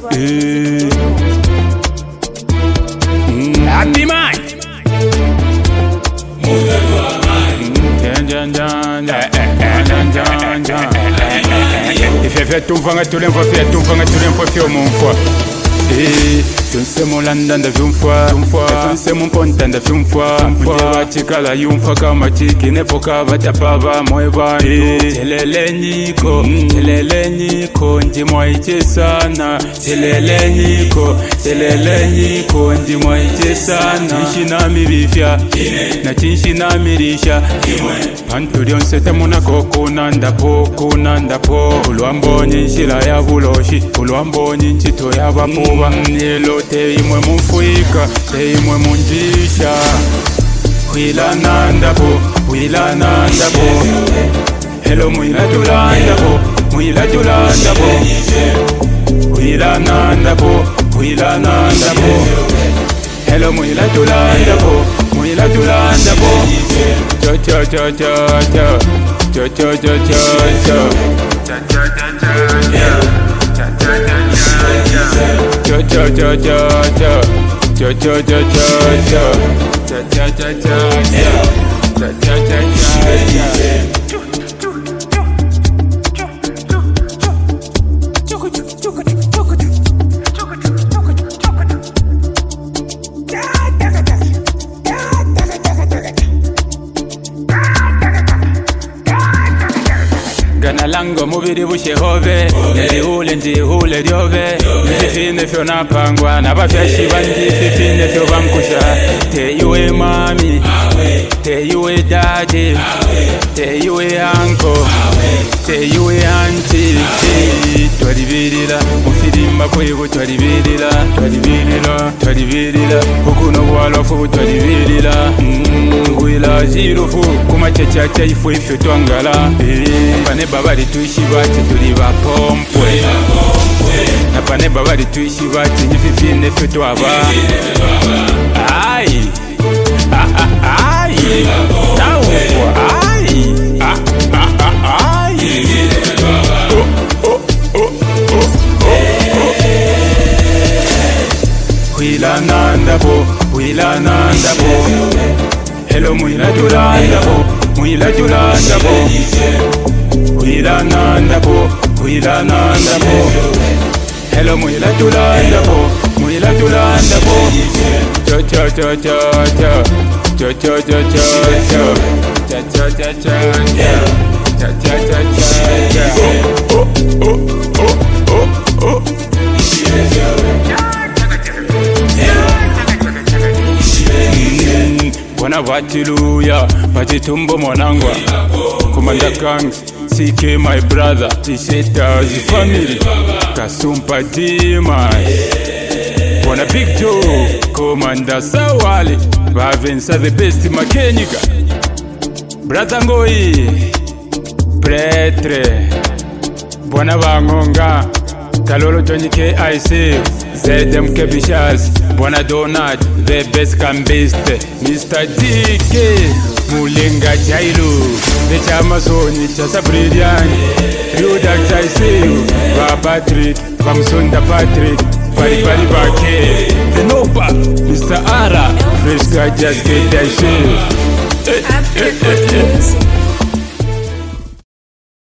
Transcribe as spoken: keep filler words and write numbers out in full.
Happy man. If you fais tout vanga tout l'enfant fait tout vanga tout l'enfant fait mon foi. Eh, c'est mon landa da une fois, une fois. C'est mon ponta da une fois, une fois. Chikala yumfa kama chiki nepoka batapava moeba. Eh, chelele niko, chelele niko, ndimo iche sana. Chelele niko, chelele niko, ndimo iche sana. Chinshina mibifya, na chinshina mirisha. Anturion sete muna koko nanda po, kunanda po. Ulwambonyi nshila ya buloshi, ulwambonyi nchito ya bapo. Nilo te imwe mufika, te imwe munjisha. Wila nanda po, wila nanda po. Hello mwila tulanda po, mwila tulanda po. Wila nanda po, wila nanda po. Hello mwila tulanda po, mwila tulanda po. Cho cho cho cho cho, cho cho cho cho cho, cho cho cho cho cho. Cho cho cho cho cho cho cho cho cho cho cho cho cho Gana lango mubiri bushe hove Neri hule ndi hule diove Nififine fyo napangwa Nabafyashi bandi fifine fyo bamkusha Te yue mami Te yue daddy Te yue uncle Te yue auntie Twalivirila Mufirimba kwebu twalivirila Twalivirila Twalivirila Hukuno bwalofu twalivirila Ngwila zirufu Kumachachacha ifu ifyo twangala Pane babali tuishi bati tuli bapompwe Na pane babali tuishi bati njififine fe twaba Ai Ai Taufwa Ai Ai Wila nanda po Wila nanda po Hello mwila tulanda po Mwila tulanda po Wila nanda po, wila nanda po. Hello mwila tulanda po, mwila tulanda po. Cho cho cho cho cho, cho cho cho cho cho, cho cho cho cho cho, cho cho cho cho. Oh oh oh oh oh oh. Wana vatiluya, patitumbo mwanangwa, Komanda Gangs. C K my brother, T-Setters family, Kasumpa Dimas. Wanna big Joe, Komanda Sawali, Bavensa the best mechanic. Brother Ngoi, Pretre, Bwana Bangonga, Kalolo Tony K I C, Z M K Bishas, Bwana Donat, the best cambist, Mister D K. Mulenga Jailu, the Chamasoni, Chasa Brilliant, Ryuda Chaisiu, Ba Patrick, Bamsunda Patrick, Pari Pari Bake, the Nopa, Mister Ara, Fresh guy just get that shit.